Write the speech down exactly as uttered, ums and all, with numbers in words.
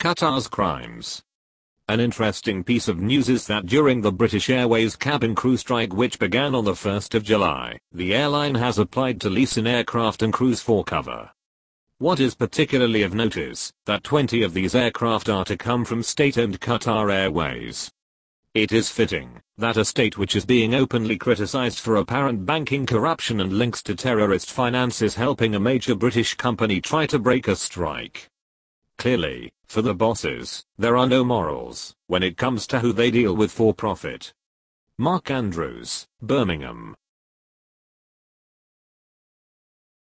Qatar's crimes. An interesting piece of news is that during the British Airways cabin crew strike, which began on the first of July, the airline has applied to lease an aircraft and crews for cover. What is particularly of note is that twenty of these aircraft are to come from state-owned Qatar Airways. It is fitting that a state which is being openly criticized for apparent banking corruption and links to terrorist finance is helping a major British company try to break a strike. Clearly, for the bosses, there are no morals when it comes to who they deal with for profit. Mark Andrews, Birmingham.